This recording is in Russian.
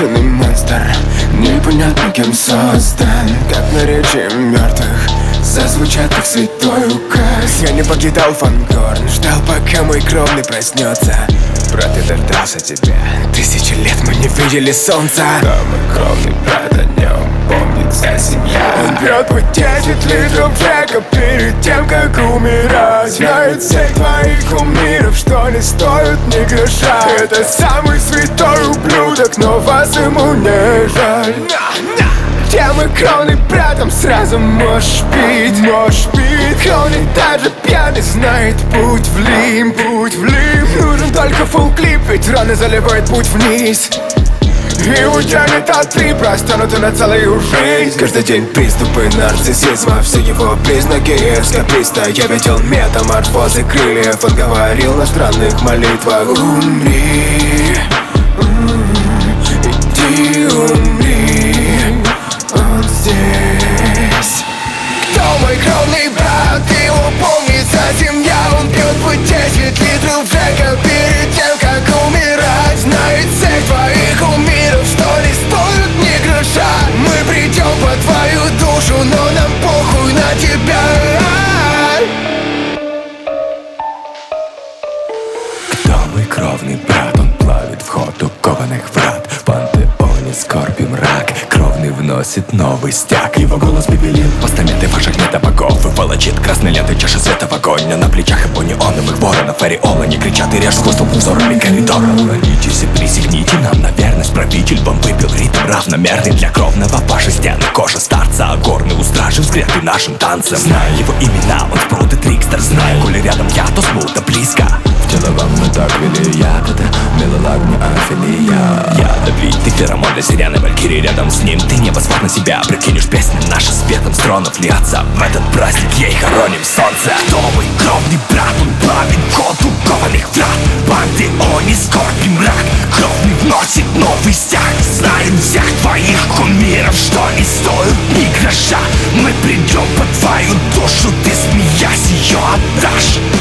бешеный монстр, непонятно кем создан. Как наречие мертвых зазвучат как святой указ. Я не покидал Фангорн, ждал пока мой кровный проснется. Брат, я дождался тебя, 1000 лет мы не видели солнца. Но мой кровный брат, о нем помнит вся семья. Он пьет по 10 литров Джека перед тем, как умирать. Знает всех твоих кумиров, что не стоят ни гроша. Это самый святой ублюдок, но вас ему не жаль. Где мой кровный брат, там сразу можешь пить. Кровный даже пьяный знает путь в Лим. Нужен только фулл-клип, ведь раны заливает путь вниз. И утянет от три, простянуты на целую жизнь. Каждый день приступы нарциссизма, все его признаки эскаписта. Я видел метаморфозы крыльев, он говорил на странных молитвах. Умри, иди умри, он здесь. Кто мой кровный брат, его помнит вся семья. Он пьет по 10 литров Джека перед тем, как умирать. Знает всех твоих кумиров, что не стоят ни гроша. Мы придем по твою душу, но нам похуй на тебя. Кто мой кровный брат, он плавит вход у кованых врат. В пантеоне скорби мрак, кровный вносит новый стяг. Его голос бибелин, постаменты ваших метабогов. И волочит красной лентой чаши света в огонь. Но на плечах его неоновых воронов ореола не кричат и режь хвостом взорами коридора. Уронитесь и присягните нам на верность. Правитель вам выпил ритм равномерный для кровного. Ваши стены, кожа старца, горный у стражи взгляд и нашим танцем. Знаю его имена, он спрут и трикстер. Знаю, коли рядом я, то смута близко. В тело вам мы так вели ягоды, мелолагния афилия. Ядовитый феромон для сирены валькирии. Рядом с ним ты невозможно на себя прикинешь. Песни наши светом с тронов льются. В этот праздник ей хороним солнце. Кто мой кровный брат, он плавит вход у кованых врат. В пантеоне скорби мрак, кровный вносит новый стяг. Знаем всех твоих кумиров, что не стоят ни гроша. Мы придем по твою душу, ты смеясь ее отдашь.